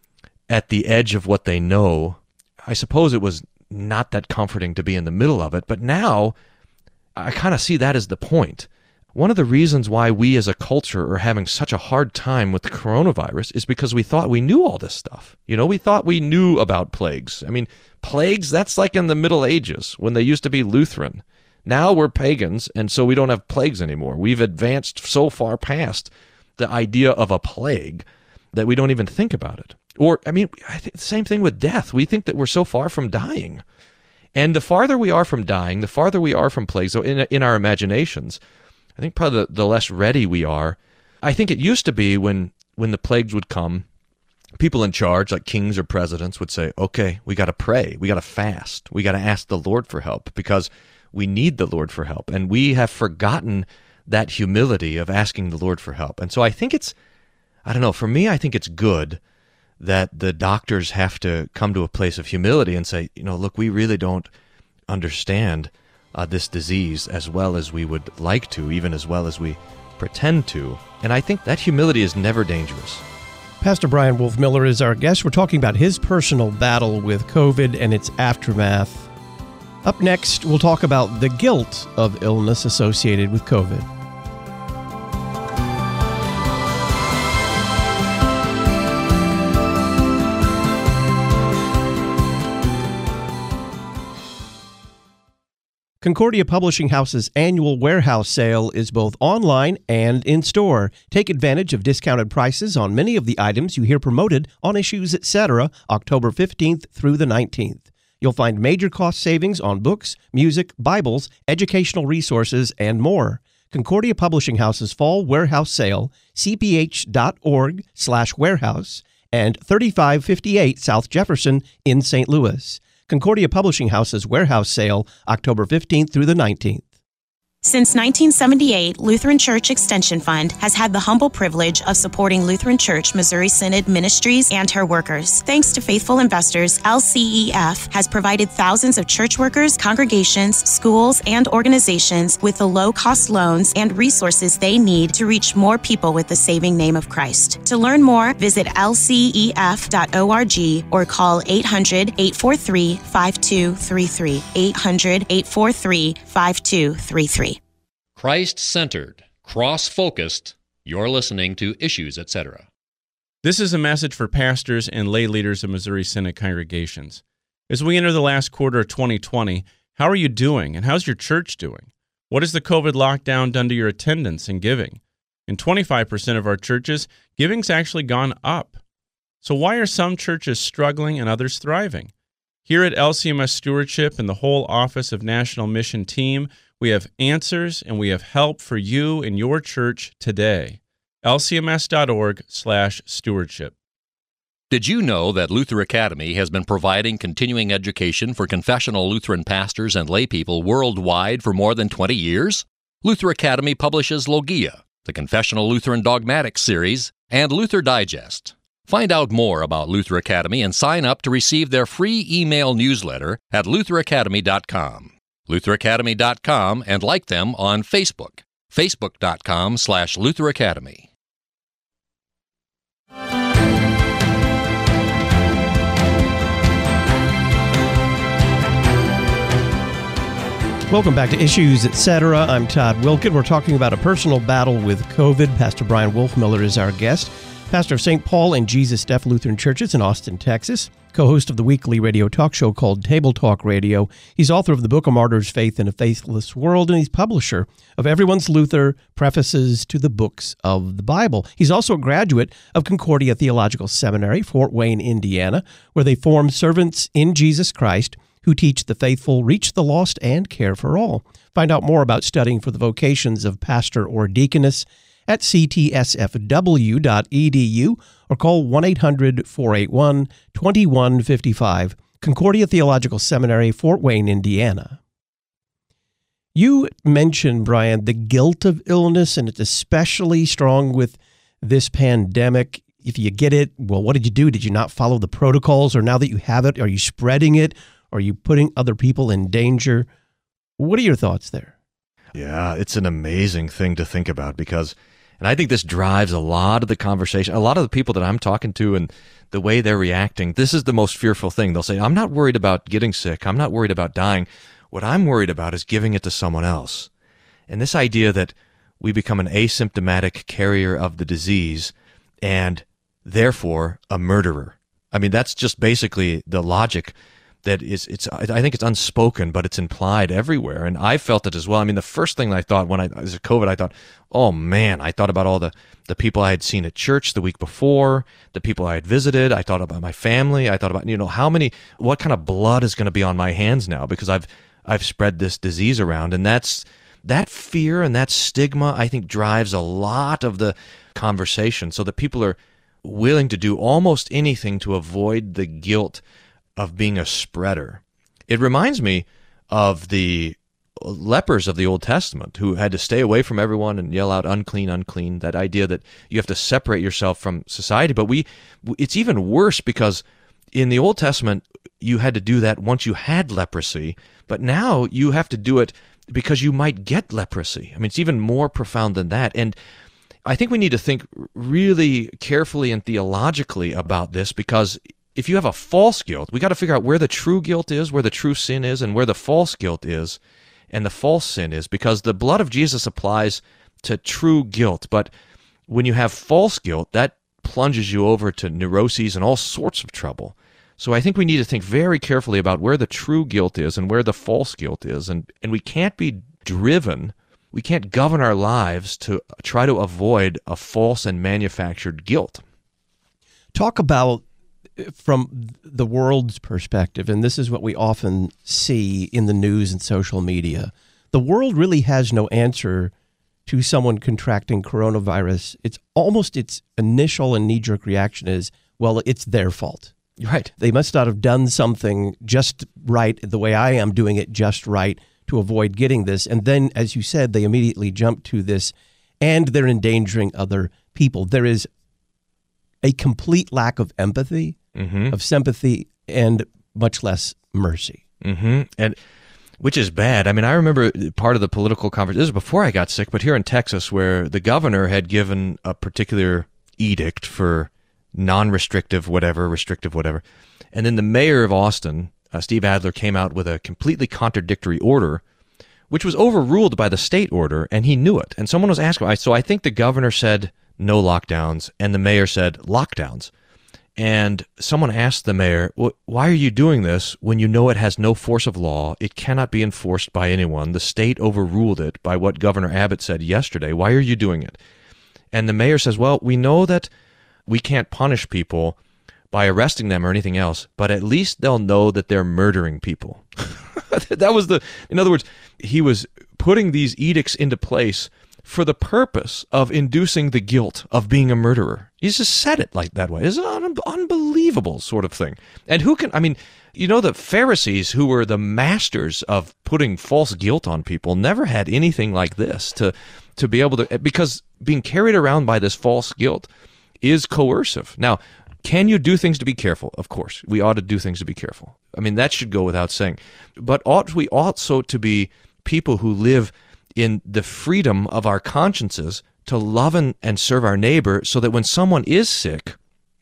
at the edge of what they know, I suppose it was not that comforting to be in the middle of it. But now I kind of see that as the point. One of the reasons why we as a culture are having such a hard time with the coronavirus is because we thought we knew all this stuff. We thought we knew about plagues. I mean, plagues, that's like in the Middle Ages when they used to be Lutheran. Now we're pagans, and so we don't have plagues anymore. We've advanced so far past the idea of a plague that we don't even think about it. Or, I mean, I think the same thing with death. We think that we're so far from dying. And the farther we are from dying, the farther we are from plagues, so in our imaginations, I think probably the less ready we are. I think it used to be when the plagues would come, people in charge, like kings or presidents, would say, okay, we got to pray, we got to fast, we got to ask the Lord for help because we need the Lord for help. And we have forgotten that humility of asking the Lord for help. And so I think for me, I think it's good that the doctors have to come to a place of humility and say, look, we really don't understand this disease as well as we would like to, even as well as we pretend to. And I think that humility is never dangerous. Pastor Brian Wolfmueller is our guest. We're talking about his personal battle with COVID and its aftermath. Up next, we'll talk about the guilt of illness associated with COVID. Concordia Publishing House's annual warehouse sale is both online and in-store. Take advantage of discounted prices on many of the items you hear promoted on Issues Etc. October 15th through the 19th. You'll find major cost savings on books, music, Bibles, educational resources, and more. Concordia Publishing House's Fall Warehouse Sale, cph.org/warehouse, and 3558 South Jefferson in St. Louis. Concordia Publishing House's Warehouse Sale, October 15th through the 19th. Since 1978, Lutheran Church Extension Fund has had the humble privilege of supporting Lutheran Church Missouri Synod ministries and her workers. Thanks to faithful investors, LCEF has provided thousands of church workers, congregations, schools, and organizations with the low-cost loans and resources they need to reach more people with the saving name of Christ. To learn more, visit lcef.org or call 800-843-5233, 800-843-5233. Christ-centered, cross-focused, you're listening to Issues, etc. This is a message for pastors and lay leaders of Missouri Synod congregations. As we enter the last quarter of 2020, how are you doing, and how's your church doing? What has the COVID lockdown done to your attendance and giving? In 25% of our churches, giving's actually gone up. So why are some churches struggling and others thriving? Here at LCMS Stewardship and the whole Office of National Mission Team, we have answers and we have help for you and your church today. lcms.org/stewardship. Did you know that Luther Academy has been providing continuing education for confessional Lutheran pastors and laypeople worldwide for more than 20 years? Luther Academy publishes Logia, the Confessional Lutheran Dogmatics series, and Luther Digest. Find out more about Luther Academy and sign up to receive their free email newsletter at lutheracademy.com. lutheracademy.com, and like them on Facebook, facebook.com/Luther Academy. Welcome back to Issues, Etc. I'm Todd Wilkin. We're talking about a personal battle with COVID. Pastor Brian Wolfmiller is our guest. Pastor of St. Paul and Jesus Deaf Lutheran Churches in Austin, Texas. Co-host of the weekly radio talk show called Table Talk Radio. He's author of the Book of Martyrs, Faith in a Faithless World, and he's publisher of Everyone's Luther, Prefaces to the Books of the Bible. He's also a graduate of Concordia Theological Seminary, Fort Wayne, Indiana, where they form servants in Jesus Christ who teach the faithful, reach the lost, and care for all. Find out more about studying for the vocations of pastor or deaconess at ctsfw.edu or call 1-800-481-2155, Concordia Theological Seminary, Fort Wayne, Indiana. You mentioned, Brian, the guilt of illness, and it's especially strong with this pandemic. If you get it, well, what did you do? Did you not follow the protocols? Or now that you have it, are you spreading it? Are you putting other people in danger? What are your thoughts there? Yeah, it's an amazing thing to think about because, and I think this drives a lot of the conversation, a lot of the people that I'm talking to and the way they're reacting. This is the most fearful thing. They'll say, I'm not worried about getting sick. I'm not worried about dying. What I'm worried about is giving it to someone else. And this idea that we become an asymptomatic carrier of the disease and therefore a murderer. I mean, that's just basically the logic that I think it's unspoken, but it's implied everywhere. And I felt it as well. I mean, the first thing I thought when I was COVID, I thought, oh man, I thought about all the people I had seen at church the week before, the people I had visited. I thought about my family. I thought about, what kind of blood is going to be on my hands now because I've spread this disease around. And that fear and that stigma, I think, drives a lot of the conversation so that people are willing to do almost anything to avoid the guilt of being a spreader. It reminds me of the lepers of the Old Testament who had to stay away from everyone and yell out, unclean, unclean, that idea that you have to separate yourself from society. But it's even worse because in the Old Testament, you had to do that once you had leprosy, but now you have to do it because you might get leprosy. I mean, it's even more profound than that. And I think we need to think really carefully and theologically about this because if you have a false guilt, we got to figure out where the true guilt is, where the true sin is, and where the false guilt is, and the false sin is, because the blood of Jesus applies to true guilt. But when you have false guilt, that plunges you over to neuroses and all sorts of trouble. So I think we need to think very carefully about where the true guilt is and where the false guilt is. And we can't be driven, we can't govern our lives to try to avoid a false and manufactured guilt. Talk about from the world's perspective, and this is what we often see in the news and social media. The world really has no answer to someone contracting coronavirus. It's almost its initial and knee-jerk reaction is, well, it's their fault. Right. They must not have done something just right the way I am doing it just right to avoid getting this. And then, as you said, they immediately jump to this, and they're endangering other people. There is a complete lack of empathy, of sympathy, and much less mercy. And which is bad. I mean, I remember part of the political conference, this was before I got sick, but here in Texas, where the governor had given a particular edict for non-restrictive whatever, restrictive whatever. And then the mayor of Austin, Steve Adler, came out with a completely contradictory order, which was overruled by the state order, and he knew it. And someone was asking, so I think the governor said no lockdowns, and the mayor said lockdowns. And someone asked the mayor, well, why are you doing this when you know it has no force of law? It cannot be enforced by anyone. The state overruled it by what Governor Abbott said yesterday. Why are you doing it? And the mayor says, well, we know that we can't punish people by arresting them or anything else, but at least they'll know that they're murdering people. That was in other words, he was putting these edicts into place for the purpose of inducing the guilt of being a murderer. He just said it like that way. It's an unbelievable sort of thing. And who can, I mean, you know, the Pharisees, who were the masters of putting false guilt on people, never had anything like this to be able to, because being carried around by this false guilt is coercive. Now, can you do things to be careful? Of course. We ought to do things to be careful. I mean, that should go without saying. But ought we also to be people who live in the freedom of our consciences to love and serve our neighbor, so that when someone is sick,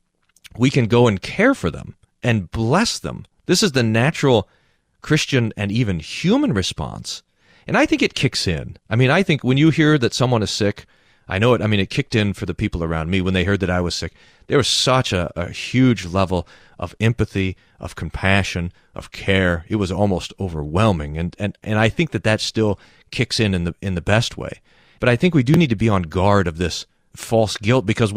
we can go and care for them and bless them. This is the natural Christian and even human response. And I think it kicks in. I mean, I think when you hear that someone is sick, I know it. I mean, it kicked in for the people around me when they heard that I was sick. There was such a huge level of empathy, of compassion, of care. It was almost overwhelming, and I think that still kicks in the best way. But I think we do need to be on guard of this false guilt, because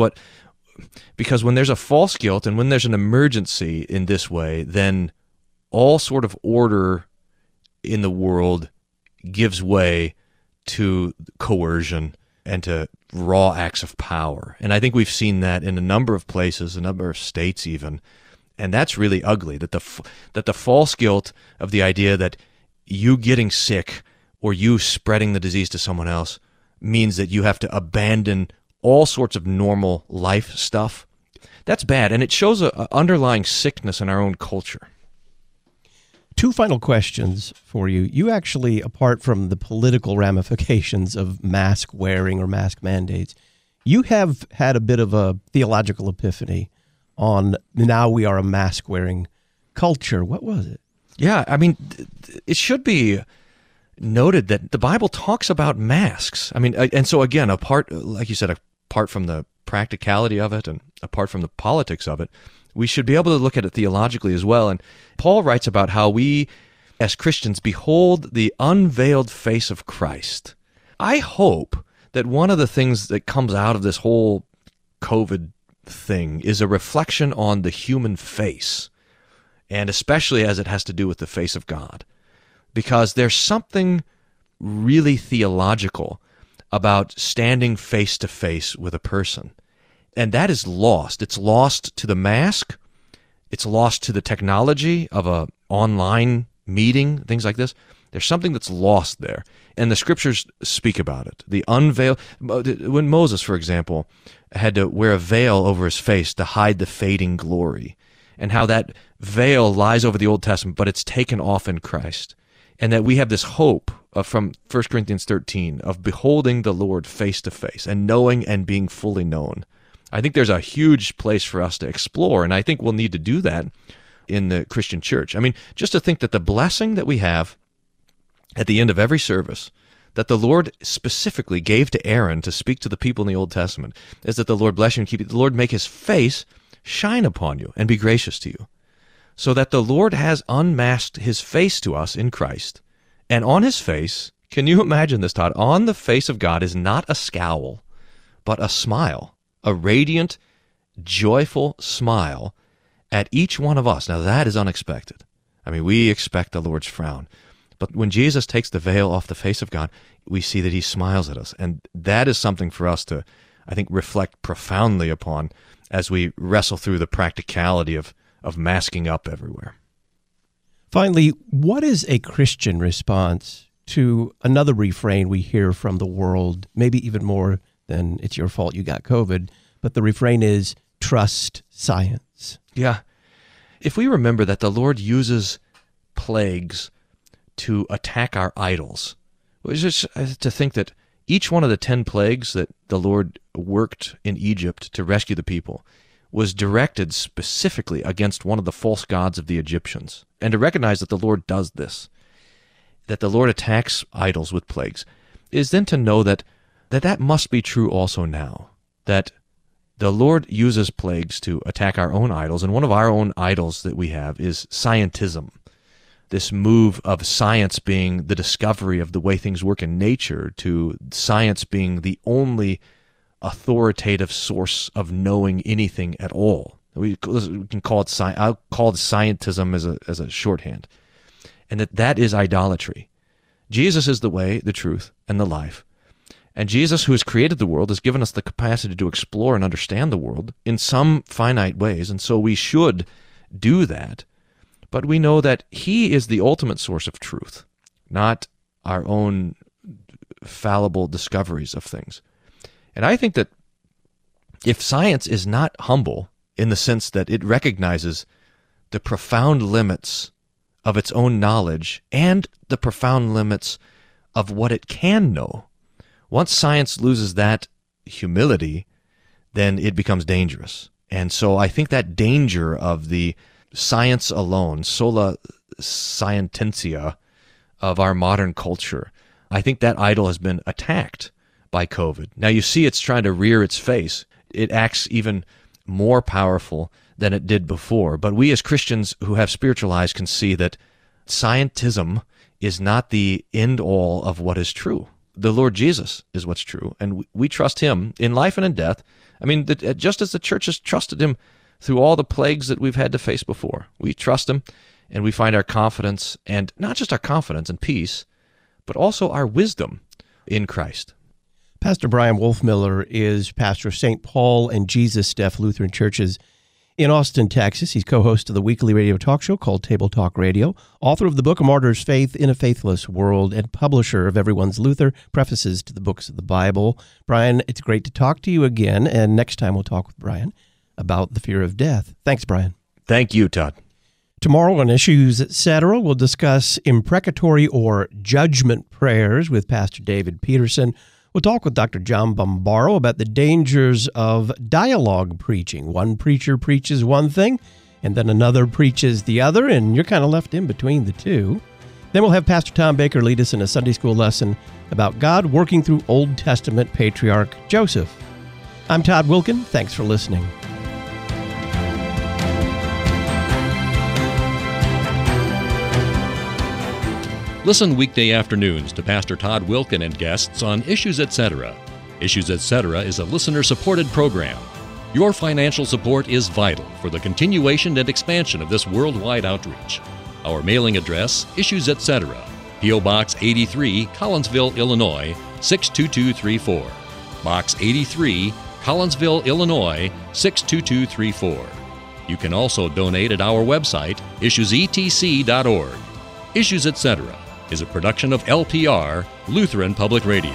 when there's a false guilt and when there's an emergency in this way, then all sort of order in the world gives way to coercion and to raw acts of power. And I think we've seen that in a number of places, a number of states even. And that's really ugly, that the false guilt of the idea that you getting sick or you spreading the disease to someone else means that you have to abandon all sorts of normal life stuff. That's bad, and it shows an underlying sickness in our own culture. Two final questions for you. You actually, apart from the political ramifications of mask wearing or mask mandates, you have had a bit of a theological epiphany on now we are a mask wearing culture. What was it? Yeah, I mean, it should be noted that the Bible talks about masks. I mean, and so again, like you said, apart from the practicality of it and apart from the politics of it, we should be able to look at it theologically as well. And Paul writes about how we, as Christians, behold the unveiled face of Christ. I hope that one of the things that comes out of this whole COVID thing is a reflection on the human face, and especially as it has to do with the face of God. Because there's something really theological about standing face to face with a person. And that is lost. It's lost to the mask. It's lost to the technology of an online meeting, things like this. There's something that's lost there. And the scriptures speak about it. The unveil. When Moses, for example, had to wear a veil over his face to hide the fading glory, and how that veil lies over the Old Testament, but it's taken off in Christ. And that we have this hope from 1 Corinthians 13 of beholding the Lord face to face and knowing and being fully known. I think there's a huge place for us to explore, and I think we'll need to do that in the Christian church. I mean, just to think that the blessing that we have at the end of every service, that the Lord specifically gave to Aaron to speak to the people in the Old Testament, is that the Lord bless you and keep you. The Lord make his face shine upon you and be gracious to you. So that the Lord has unmasked his face to us in Christ. And on his face, can you imagine this, Todd? On the face of God is not a scowl, but a smile. A radiant, joyful smile at each one of us. Now that is unexpected. I mean, we expect the Lord's frown. But when Jesus takes the veil off the face of God, we see that he smiles at us. And that is something for us to, I think, reflect profoundly upon as we wrestle through the practicality of masking up everywhere. Finally, what is a Christian response to another refrain we hear from the world, maybe even more than it's your fault you got COVID, but the refrain is trust science. Yeah. If we remember that the Lord uses plagues to attack our idols, it's just to think that each one of the 10 plagues that the Lord worked in Egypt to rescue the people was directed specifically against one of the false gods of the Egyptians. And to recognize that the Lord does this, that the Lord attacks idols with plagues, is then to know that must be true also now, that the Lord uses plagues to attack our own idols, and one of our own idols that we have is scientism, this move of science being the discovery of the way things work in nature to science being the only authoritative source of knowing anything at all. We can call it I'll call it scientism as a shorthand, and that is idolatry. Jesus is the way, the truth, and the life. And Jesus, who has created the world, has given us the capacity to explore and understand the world in some finite ways, and so we should do that. But we know that he is the ultimate source of truth, not our own fallible discoveries of things. And I think that if science is not humble in the sense that it recognizes the profound limits of its own knowledge and the profound limits of what it can know, once science loses that humility, then it becomes dangerous. And so I think that danger of the science alone, sola scientia of our modern culture, I think that idol has been attacked by COVID. Now you see it's trying to rear its face. It acts even more powerful than it did before. But we as Christians who have spiritual eyes can see that scientism is not the end all of what is true. The Lord Jesus is what's true, and we trust him in life and in death. I mean, just as the church has trusted him through all the plagues that we've had to face before. We trust him, and we find our confidence, and not just our confidence and peace, but also our wisdom in Christ. Pastor Brian Wolfmiller is pastor of St. Paul and Jesus Steph Lutheran Churches in Austin, Texas. He's co-host of the weekly radio talk show called Table Talk Radio, author of the book A Martyr's Faith in a Faithless World, and publisher of Everyone's Luther, prefaces to the books of the Bible. Brian, it's great to talk to you again, and next time we'll talk with Brian about the fear of death. Thanks, Brian. Thank you, Todd. Tomorrow on Issues Etc., we'll discuss imprecatory or judgment prayers with Pastor David Peterson. We'll talk with Dr. John Bombaro about the dangers of dialogue preaching. One preacher preaches one thing, and then another preaches the other, and you're kind of left in between the two. Then we'll have Pastor Tom Baker lead us in a Sunday school lesson about God working through Old Testament patriarch Joseph. I'm Todd Wilkin. Thanks for listening. Listen weekday afternoons to Pastor Todd Wilkin and guests on Issues Etc. Issues Etc. is a listener-supported program. Your financial support is vital for the continuation and expansion of this worldwide outreach. Our mailing address, Issues Etc., P.O. Box 83, Collinsville, Illinois, 62234. Box 83, Collinsville, Illinois, 62234. You can also donate at our website, issuesetc.org. Issues Etc. is a production of LPR, Lutheran Public Radio.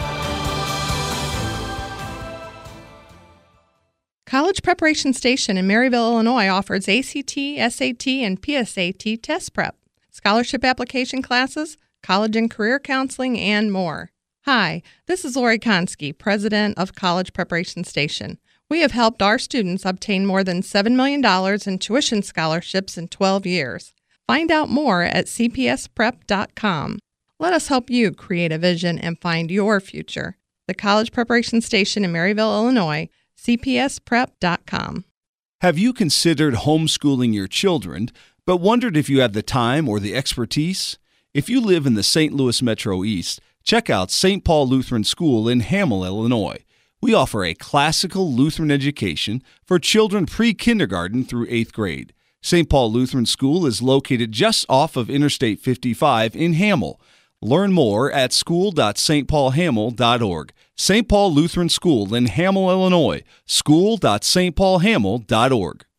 College Preparation Station in Maryville, Illinois offers ACT, SAT, and PSAT test prep, scholarship application classes, college and career counseling, and more. Hi, this is Lori Konski, president of College Preparation Station. We have helped our students obtain more than $7 million in tuition scholarships in 12 years. Find out more at cpsprep.com. Let us help you create a vision and find your future. The College Preparation Station in Maryville, Illinois, cpsprep.com. Have you considered homeschooling your children, but wondered if you have the time or the expertise? If you live in the St. Louis Metro East, check out St. Paul Lutheran School in Hamel, Illinois. We offer a classical Lutheran education for children pre-kindergarten through 8th grade. St. Paul Lutheran School is located just off of Interstate 55 in Hamel. Learn more at school.stpaulhamel.org. St. Paul Lutheran School in Hamel, Illinois. school.stpaulhamel.org.